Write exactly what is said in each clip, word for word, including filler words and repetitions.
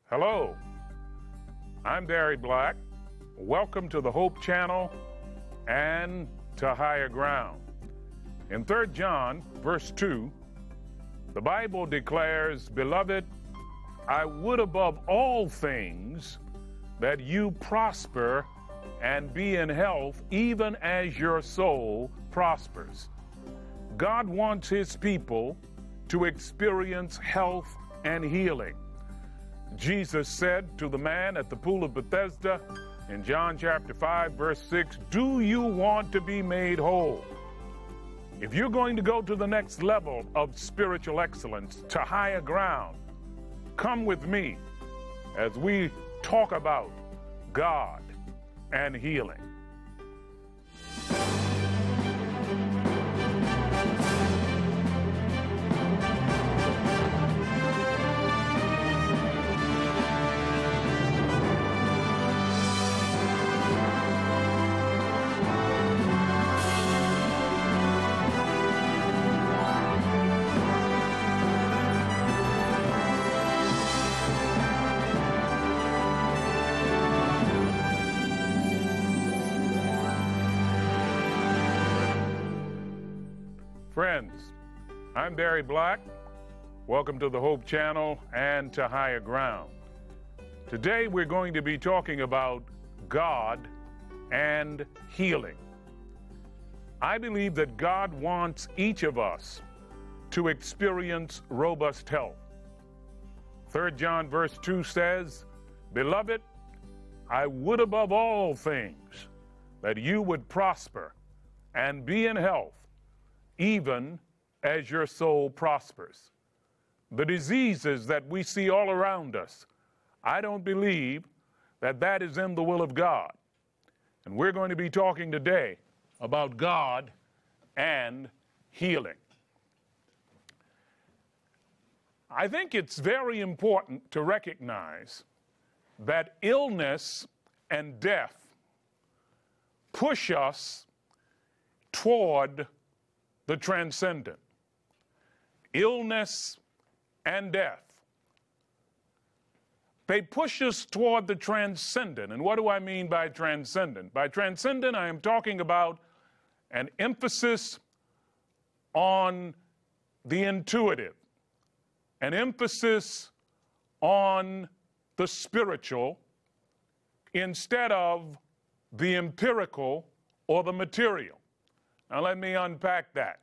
Hello, I'm Barry Black. Welcome to the Hope Channel and to Higher Ground. In Third John, verse two, the Bible declares, "Beloved, I would above all things that you prosper and be in health, even as your soul prospers." God wants His people to experience health and healing. Jesus said to the man at the pool of Bethesda in John chapter five, verse six, "Do you want to be made whole?" If you're going to go to the next level of spiritual excellence, to higher ground, come with me as we talk about God and healing. Friends, I'm Barry Black. Welcome to the Hope Channel and to Higher Ground. Today we're going to be talking about God and healing. I believe that God wants each of us to experience robust health. Third John verse two says, "Beloved, I would above all things that you would prosper and be in health, even as your soul prospers." The diseases that we see all around us, I don't believe that that is in the will of God. And we're going to be talking today about God and healing. I think it's very important to recognize that illness and death push us toward the transcendent. Illness and death, they push us toward the transcendent. And what do I mean by transcendent? By transcendent, I am talking about an emphasis on the intuitive, an emphasis on the spiritual instead of the empirical or the material. Now let me unpack that.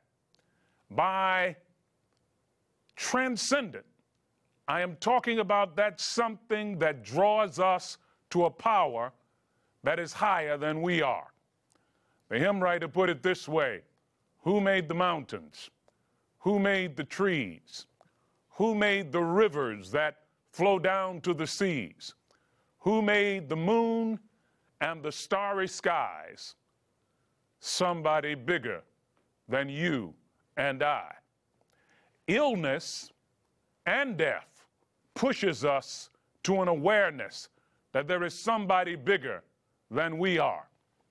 By transcendent, I am talking about that something that draws us to a power that is higher than we are. The hymn writer put it this way: "Who made the mountains? Who made the trees? Who made the rivers that flow down to the seas? Who made the moon and the starry skies? Somebody bigger than you and I." Illness and death pushes us to an awareness that there is somebody bigger than we are.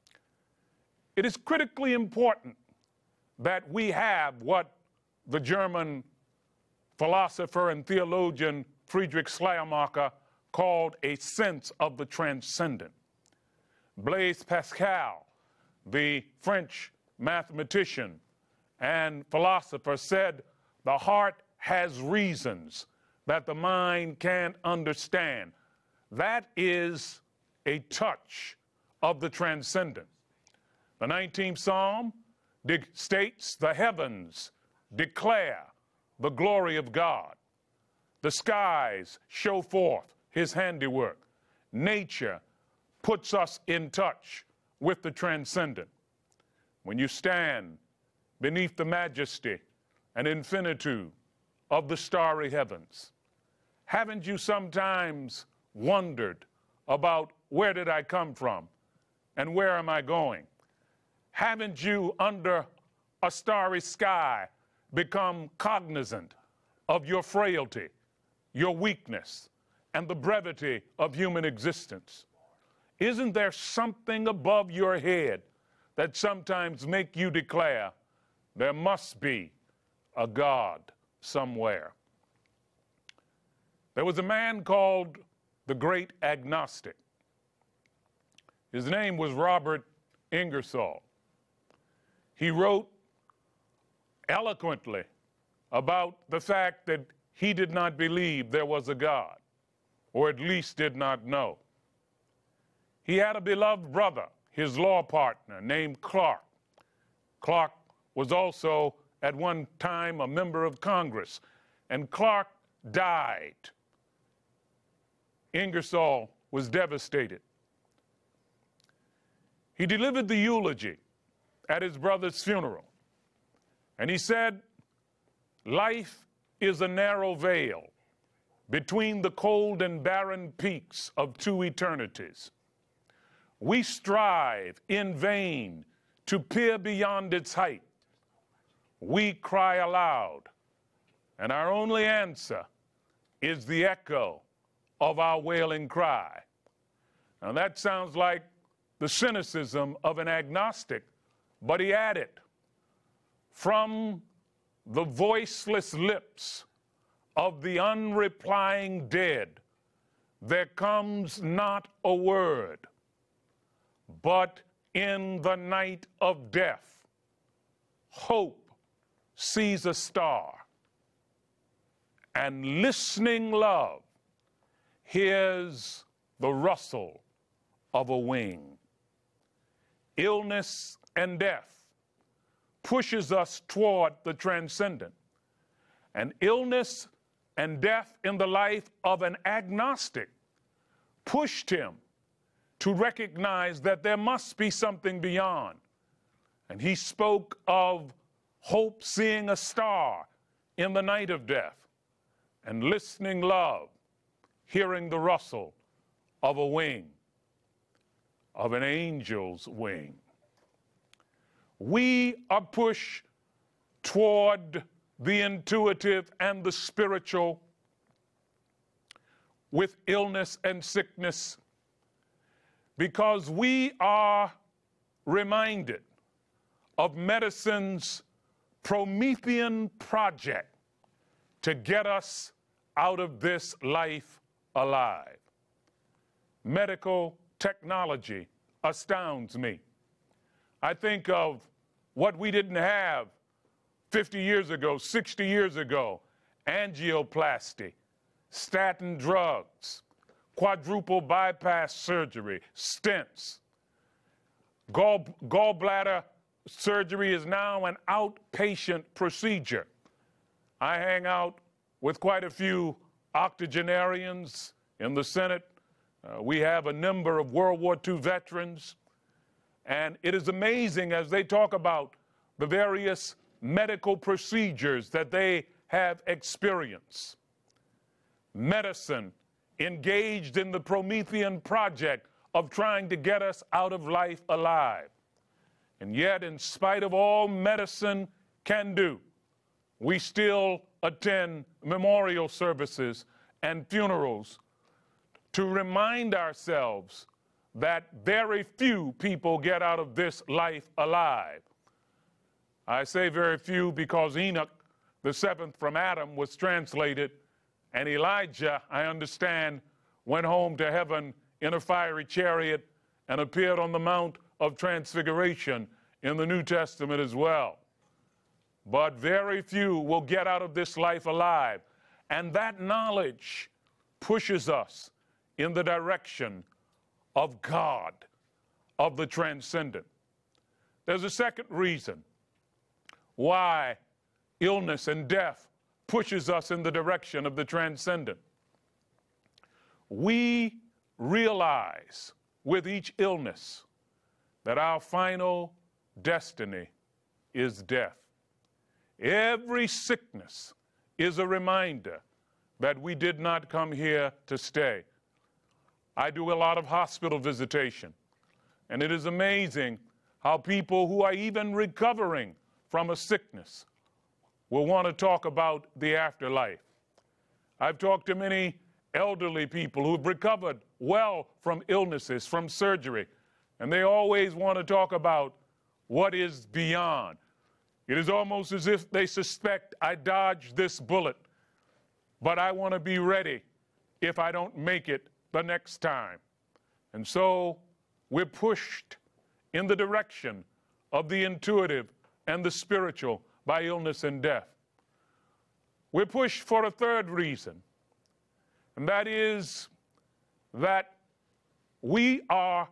It is critically important that we have what the German philosopher and theologian Friedrich Schleiermacher called a sense of the transcendent. Blaise Pascal, the French mathematician and philosopher, said, "The heart has reasons that the mind can't understand." That is a touch of the transcendent. The nineteenth Psalm de- states, "The heavens declare the glory of God. The skies show forth His handiwork." Nature puts us in touch with the transcendent. When you stand beneath the majesty and infinitude of the starry heavens, haven't you sometimes wondered about where did I come from and where am I going? Haven't you, under a starry sky, become cognizant of your frailty, your weakness, and the brevity of human existence? Isn't there something above your head that sometimes make you declare, there must be a God somewhere? There was a man called the great agnostic. His name was Robert Ingersoll. He wrote eloquently about the fact that he did not believe there was a God, or at least did not know. He had a beloved brother, his law partner, named Clark. Clark was also at one time a member of Congress, and Clark died. Ingersoll was devastated. He delivered the eulogy at his brother's funeral, and he said, "Life is a narrow veil between the cold and barren peaks of two eternities. We strive in vain to peer beyond its height. We cry aloud, and our only answer is the echo of our wailing cry." Now that sounds like the cynicism of an agnostic, but he added, "From the voiceless lips of the unreplying dead, there comes not a word, but in the night of death, hope sees a star, and listening love hears the rustle of a wing." Illness and death pushes us toward the transcendent. And illness and death in the life of an agnostic pushed him to recognize that there must be something beyond. And he spoke of hope seeing a star in the night of death, and listening love hearing the rustle of a wing, of an angel's wing. We are pushed toward the intuitive and the spiritual with illness and sickness because we are reminded of medicine's Promethean project to get us out of this life alive. Medical technology astounds me. I think of what we didn't have fifty years ago, sixty years ago: angioplasty, statin drugs, quadruple bypass surgery, stents. Gall, gallbladder surgery is now an outpatient procedure. I hang out with quite a few octogenarians in the Senate. Uh, we have a number of World War Two veterans. And it is amazing as they talk about the various medical procedures that they have experienced. Medicine engaged in the Promethean project of trying to get us out of life alive. And yet, in spite of all medicine can do, we still attend memorial services and funerals to remind ourselves that very few people get out of this life alive. I say very few because Enoch, the seventh from Adam, was translated, and Elijah, I understand, went home to heaven in a fiery chariot and appeared on the Mount of Transfiguration in the New Testament as well. But very few will get out of this life alive, and that knowledge pushes us in the direction of God, of the transcendent. There's a second reason why illness and death pushes us in the direction of the transcendent. We realize with each illness that our final destiny is death. Every sickness is a reminder that we did not come here to stay. I do a lot of hospital visitation, and it is amazing how people who are even recovering from a sickness will want to talk about the afterlife. I've talked to many elderly people who've recovered well from illnesses, from surgery, and they always want to talk about what is beyond. It is almost as if they suspect I dodged this bullet, but I want to be ready if I don't make it the next time. And so we're pushed in the direction of the intuitive and the spiritual by illness and death. We're pushed for a third reason, and that is that we are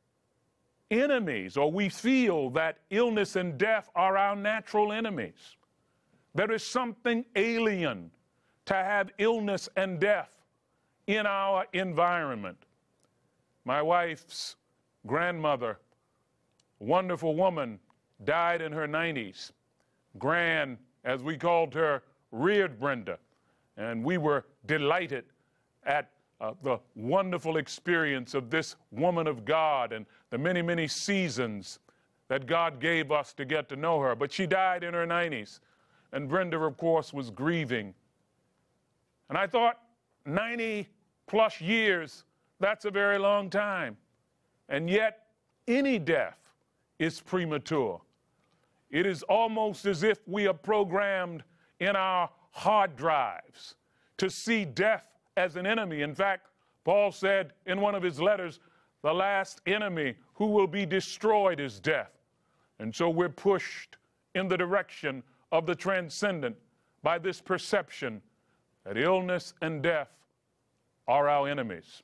enemies, or we feel that illness and death are our natural enemies. There is something alien to have illness and death in our environment. My wife's grandmother, wonderful woman, died in her nineties. Gran, as we called her, reared Brenda, and we were delighted at uh, the wonderful experience of this woman of God and the many, many seasons that God gave us to get to know her. But she died in her nineties, and Brenda, of course, was grieving. And I thought, ninety plus years, that's a very long time. And yet, any death is premature. It is almost as if we are programmed in our hard drives to see death as an enemy. In fact, Paul said in one of his letters, the last enemy who will be destroyed is death. And so we're pushed in the direction of the transcendent by this perception that illness and death are our enemies.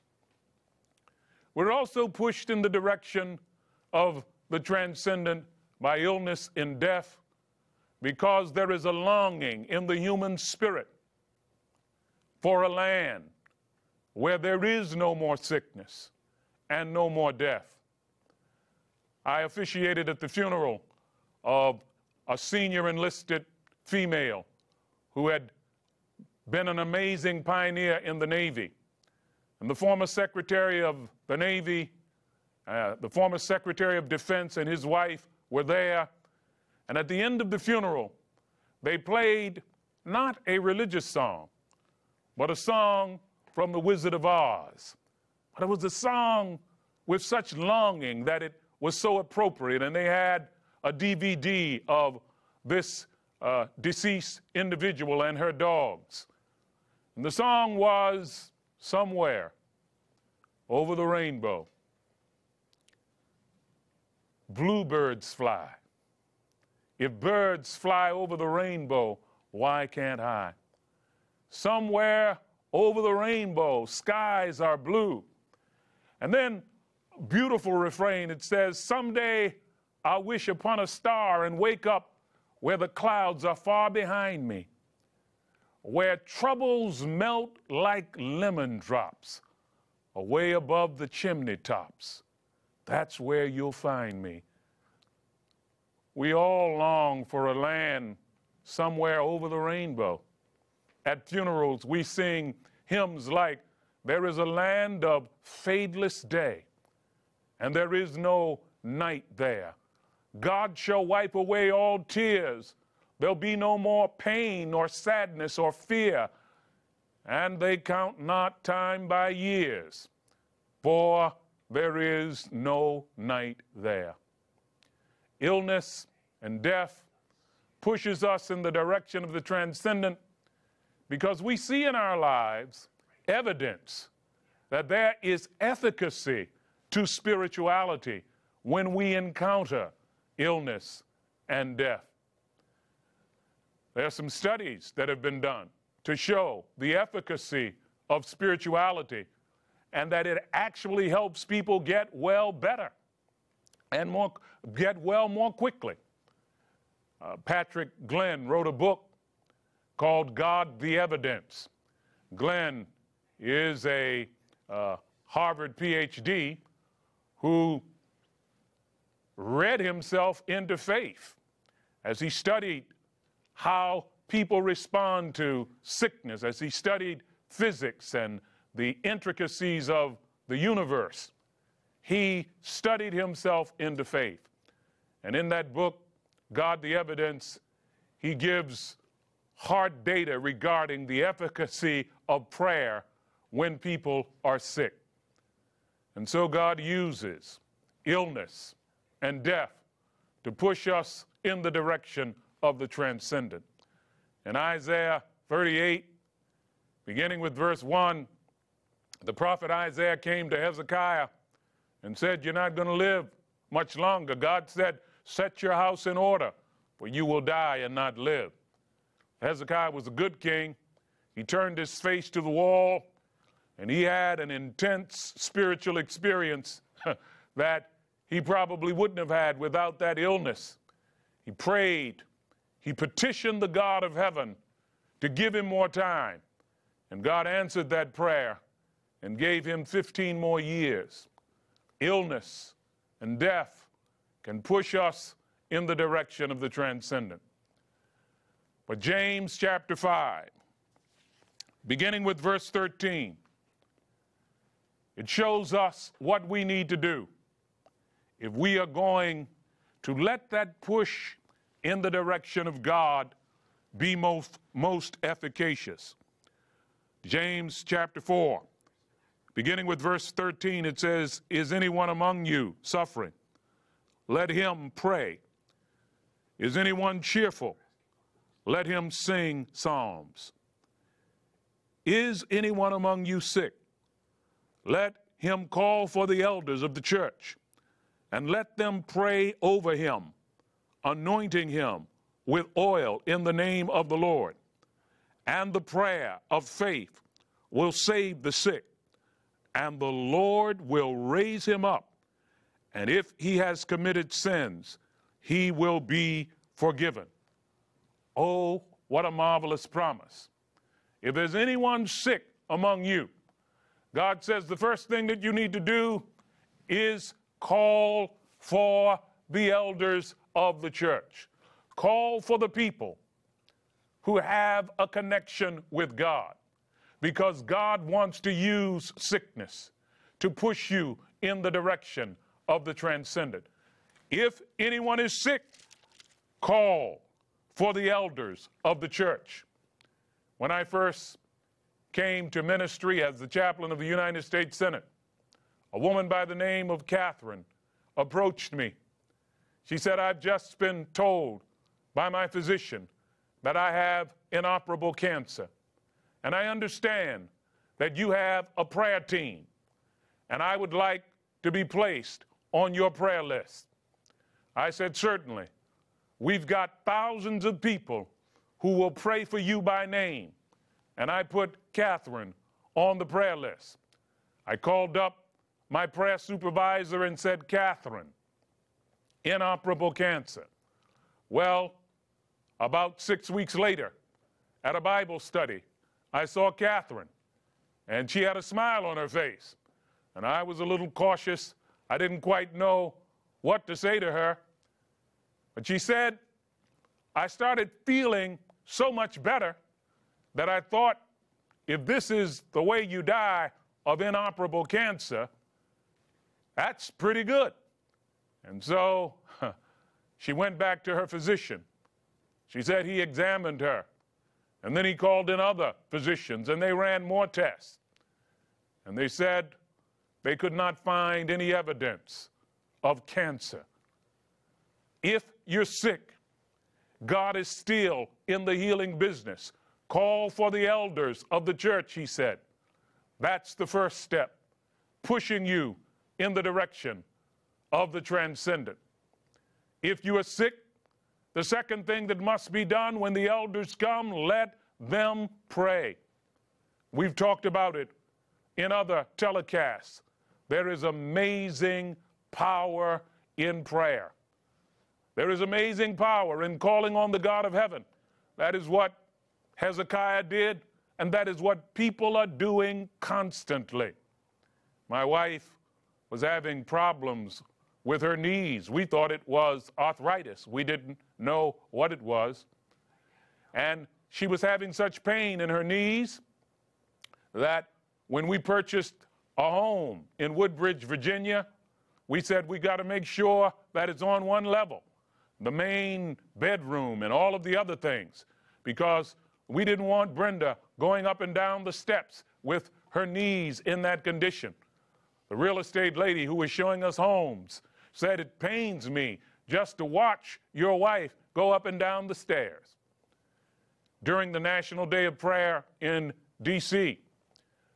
We're also pushed in the direction of the transcendent by illness and death because there is a longing in the human spirit for a land where there is no more sickness and no more death. I officiated at the funeral of a senior enlisted female who had been an amazing pioneer in the Navy. And the former Secretary of the Navy, uh, the former Secretary of Defense and his wife were there. And at the end of the funeral, they played not a religious song, but a song from The Wizard of Oz. But it was a song with such longing that it was so appropriate. And they had a D V D of this uh, deceased individual and her dogs. And the song was Somewhere Over the Rainbow. Bluebirds fly. If birds fly over the rainbow, why can't I? Somewhere over the rainbow, skies are blue. And then, beautiful refrain, it says, someday I'll wish upon a star and wake up where the clouds are far behind me, where troubles melt like lemon drops away above the chimney tops. That's where you'll find me. We all long for a land somewhere over the rainbow. At funerals, we sing hymns like, there is a land of fadeless day, and there is no night there. God shall wipe away all tears. There'll be no more pain or sadness or fear, and they count not time by years, for there is no night there. Illness and death pushes us in the direction of the transcendent because we see in our lives evidence that there is efficacy to spirituality when we encounter illness and death. There are some studies that have been done to show the efficacy of spirituality and that it actually helps people get well better and more, get well more quickly. Uh, Patrick Glenn wrote a book called God the Evidence. Glenn is a uh, Harvard P H D who read himself into faith as he studied how people respond to sickness, as he studied physics and the intricacies of the universe. He studied himself into faith. And in that book, God the Evidence, he gives hard data regarding the efficacy of prayer when people are sick. And so God uses illness and death to push us in the direction of the transcendent. In Isaiah thirty-eight, beginning with verse one, The prophet Isaiah came to Hezekiah and said, you're not going to live much longer. God said, set your house in order, for you will die and not live. Hezekiah was a good king. He turned his face to the wall, and he had an intense spiritual experience that he probably wouldn't have had without that illness. He prayed. He petitioned the God of heaven to give him more time. And God answered that prayer and gave him fifteen more years. Illness and death can push us in the direction of the transcendent. But James chapter five, beginning with verse thirteen, it shows us what we need to do if we are going to let that push in the direction of God be most, most efficacious. James chapter four, beginning with verse thirteen, it says, is anyone among you suffering? Let him pray. Is anyone cheerful? Let him sing psalms. Is anyone among you sick? Let him call for the elders of the church, and let them pray over him, anointing him with oil in the name of the Lord. And the prayer of faith will save the sick, and the Lord will raise him up. And if he has committed sins, he will be forgiven. Oh, what a marvelous promise. If there's anyone sick among you, God says the first thing that you need to do is call for the elders of the church. Call for the people who have a connection with God, because God wants to use sickness to push you in the direction of the transcendent. If anyone is sick, call for the elders of the church. When I first came to ministry as the chaplain of the United States Senate, a woman by the name of Catherine approached me. She said, I've just been told by my physician that I have inoperable cancer. And I understand that you have a prayer team, and I would like to be placed on your prayer list. I said, certainly. We've got thousands of people who will pray for you by name. And I put Catherine on the prayer list. I called up my prayer supervisor and said, Catherine, inoperable cancer. Well, about six weeks later, at a Bible study, I saw Catherine, and she had a smile on her face. And I was a little cautious. I didn't quite know what to say to her. But she said, I started feeling so much better that I thought, if this is the way you die of inoperable cancer, that's pretty good. And so she went back to her physician. She said he examined her, and then he called in other physicians, and they ran more tests. And they said they could not find any evidence of cancer. If you're sick, God is still in the healing business. Call for the elders of the church, he said. That's the first step, pushing you in the direction of the transcendent. If you are sick, the second thing that must be done when the elders come, let them pray. We've talked about it in other telecasts. There is amazing power in prayer. There is amazing power in calling on the God of heaven. That is what Hezekiah did, and that is what people are doing constantly. My wife was having problems with her knees. We thought it was arthritis. We didn't know what it was. And she was having such pain in her knees that when we purchased a home in Woodbridge, Virginia, we said we got to make sure that it's on one level, the main bedroom and all of the other things, because we didn't want Brenda going up and down the steps with her knees in that condition. The real estate lady who was showing us homes said, it pains me just to watch your wife go up and down the stairs. During the National Day of Prayer in D C,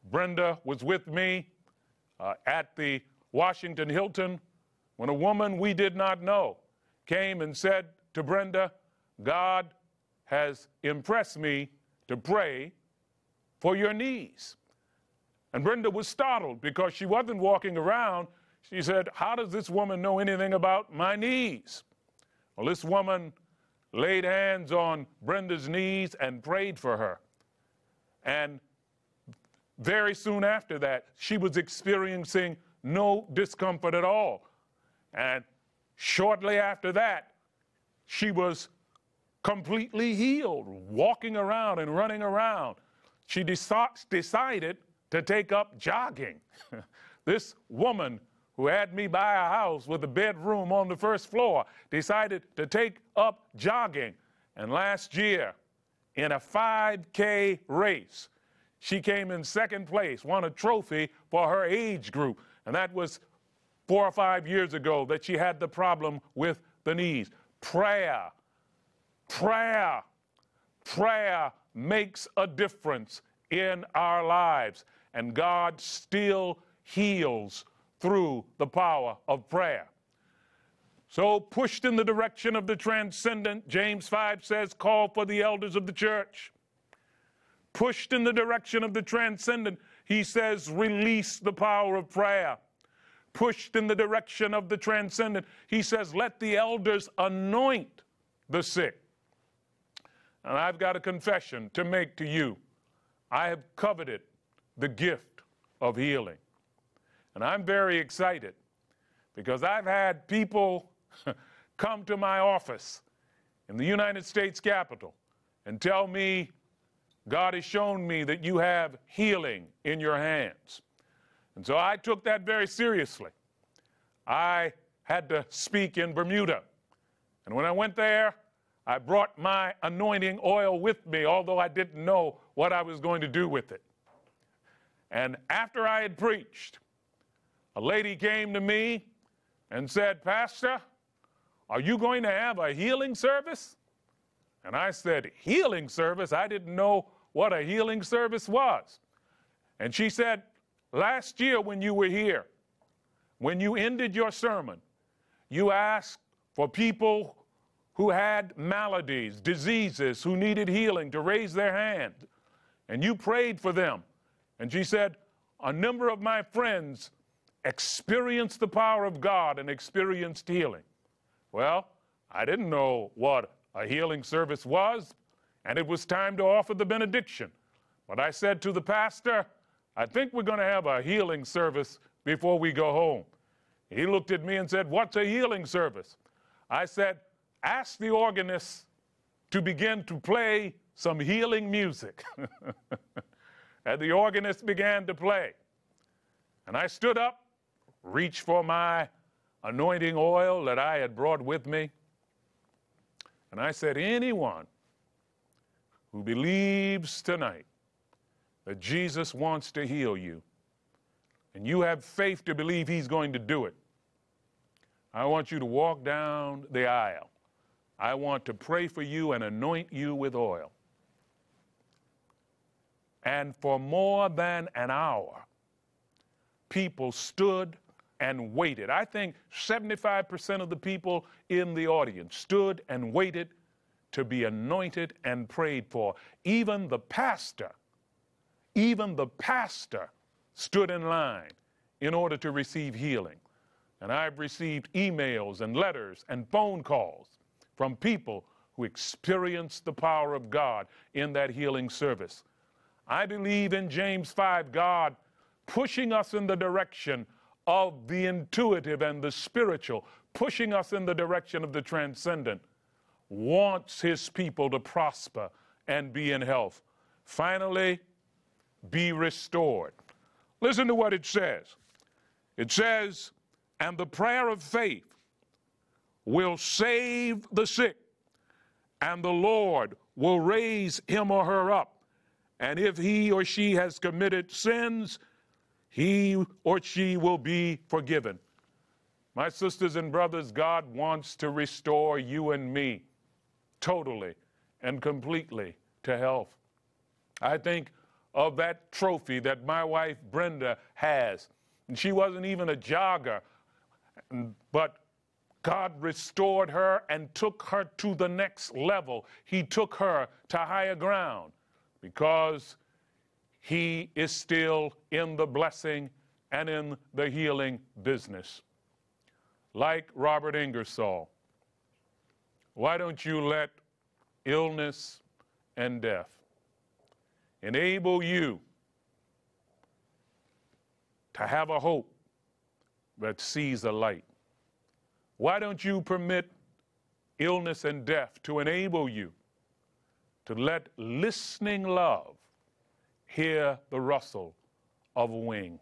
Brenda was with me uh, at the Washington Hilton when a woman we did not know came and said to Brenda, God has impressed me to pray for your knees. And Brenda was startled because she wasn't walking around. She said, how does this woman know anything about my knees? Well, this woman laid hands on Brenda's knees and prayed for her. And very soon after that, she was experiencing no discomfort at all. And shortly after that, she was completely healed, walking around and running around. She deci- decided to take up jogging. This woman who had me buy a house with a bedroom on the first floor decided to take up jogging. And last year, in a five K race, she came in second place, won a trophy for her age group. And that was four or five years ago that she had the problem with the knees. Prayer, prayer, prayer makes a difference in our lives. And God still heals through the power of prayer. So pushed in the direction of the transcendent, James five says, call for the elders of the church. Pushed in the direction of the transcendent, he says, release the power of prayer. Pushed in the direction of the transcendent, he says, let the elders anoint the sick. And I've got a confession to make to you. I have coveted the gift of healing. And I'm very excited because I've had people come to my office in the United States Capitol and tell me, God has shown me that you have healing in your hands. And so I took that very seriously. I had to speak in Bermuda. And when I went there, I brought my anointing oil with me, although I didn't know what I was going to do with it. And after I had preached, a lady came to me and said, Pastor, are you going to have a healing service? And I said, healing service? I didn't know what a healing service was. And she said, last year when you were here, when you ended your sermon, you asked for people who had maladies, diseases, who needed healing to raise their hand. And you prayed for them. And she said, a number of my friends experienced the power of God and experienced healing. Well, I didn't know what a healing service was, and it was time to offer the benediction. But I said to the pastor, I think we're going to have a healing service before we go home. He looked at me and said, what's a healing service? I said, ask the organist to begin to play some healing music. And the organist began to play. And I stood up, reached for my anointing oil that I had brought with me. And I said, anyone who believes tonight that Jesus wants to heal you, and you have faith to believe he's going to do it, I want you to walk down the aisle. I want to pray for you and anoint you with oil. And for more than an hour, people stood and waited. I think seventy-five percent of the people in the audience stood and waited to be anointed and prayed for. Even the pastor, even the pastor stood in line in order to receive healing. And I've received emails and letters and phone calls from people who experienced the power of God in that healing service. I believe in James five, God pushing us in the direction of the intuitive and the spiritual, pushing us in the direction of the transcendent, wants his people to prosper and be in health. Finally, be restored. Listen to what it says. It says, and the prayer of faith will save the sick, and the Lord will raise him or her up. And if he or she has committed sins, he or she will be forgiven. My sisters and brothers, God wants to restore you and me totally and completely to health. I think of that trophy that my wife Brenda has. And she wasn't even a jogger, but God restored her and took her to the next level. He took her to higher ground because he is still in the blessing and in the healing business. Like Robert Ingersoll, why don't you let illness and death enable you to have a hope that sees a light? Why don't you permit illness and death to enable you to let listening love hear the rustle of a wing?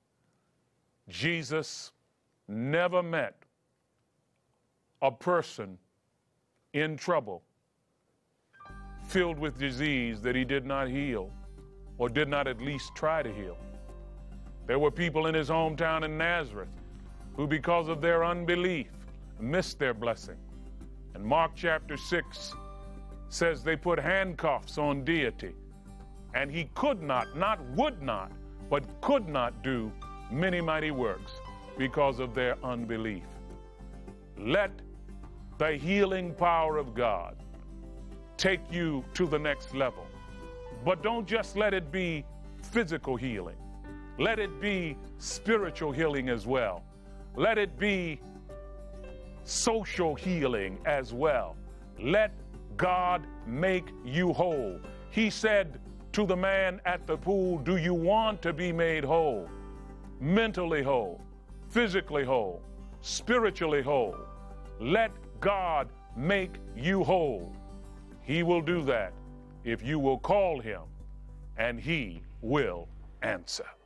Jesus never met a person in trouble, filled with disease, that he did not heal or did not at least try to heal. There were people in his hometown in Nazareth who, because of their unbelief, missed their blessing. And Mark chapter six says they put handcuffs on deity, and he could not, not would not, but could not do many mighty works because of their unbelief. Let the healing power of God take you to the next level. But don't just let it be physical healing. Let it be spiritual healing as well. Let it be social healing as well. Let God make you whole. He said to the man at the pool, do you want to be made whole? Mentally whole, physically whole, spiritually whole. Let God make you whole. He will do that if you will call him, and he will answer.